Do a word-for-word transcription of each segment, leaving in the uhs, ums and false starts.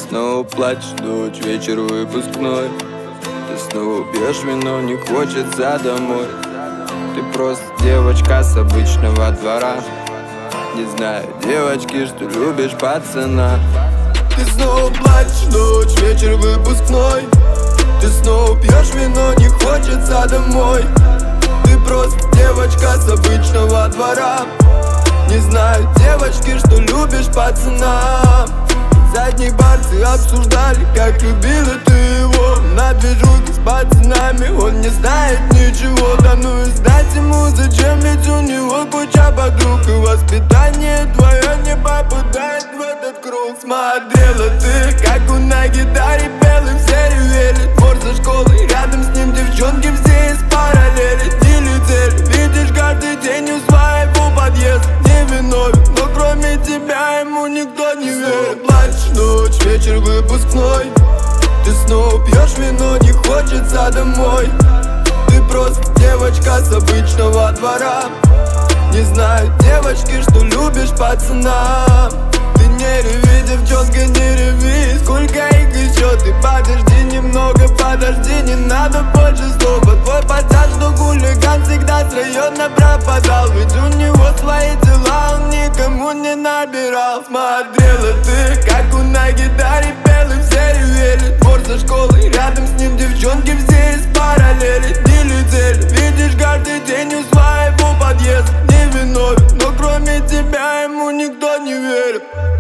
снова плачешь, ночь, вечер выпускной. Ты снова пьешь вино, не хочется домой. Ты просто девочка с обычного двора. Не знаю, девочки, что любишь пацана. Ты снова плачешь, ночь, вечер выпускной. Ты снова пьешь вино, не хочется домой. Ты просто девочка с обычного двора. Не знаю, девочки, что любишь пацана. Задний бар ты обсуждали, как любила ты его. На движухе с пацанами он не знает ничего. Да ну и сдать ему зачем, ведь у него куча подруг. И воспитание твое не попадает в этот круг. Смотрела ты, как он на гитаре пел, и все ревели. Двор за школой, рядом с ним девчонки все из параллели. Дили цель, видишь каждый день у своего подъезда. Не виновен, но кроме тебя ему никто не верит. Плачешь, ночь, вечер выпускной. Ты снова пьешь вино, не хочется домой. Ты просто девочка с обычного двора. Не знаю, девочки, что любишь пацана. Ты не реви, девчонка, не реви. Сколько их еще, ты подожди немного, подожди, не надо больше слова. Твой пацан, что хулиган, всегда с района пропадал. Ведь у него свои дела, он никому не набирал. Смотрела ты, как он на гитаре пел, и все ревели. Двор за школой, рядом с ним девчонки все из параллели. Дили цель, видишь каждый день у своего подъезда. Не виновен, но кроме тебя ему никто не верит.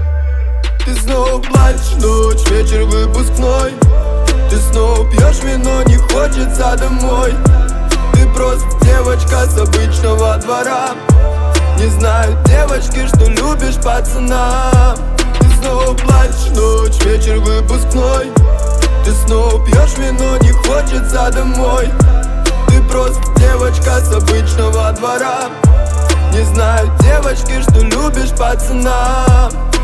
Ты снова плачешь, ночь, вечер выпускной. Ты снова пьешь вино, не хочется домой. Ты просто девочка с обычного двора. Не знаю, девочки, что любишь пацана. Ты снова плачешь, ночь, вечер выпускной. Ты снова пьешь вино, не хочется домой. Ты просто девочка с обычного двора. Не знаю, девочки, что любишь пацана.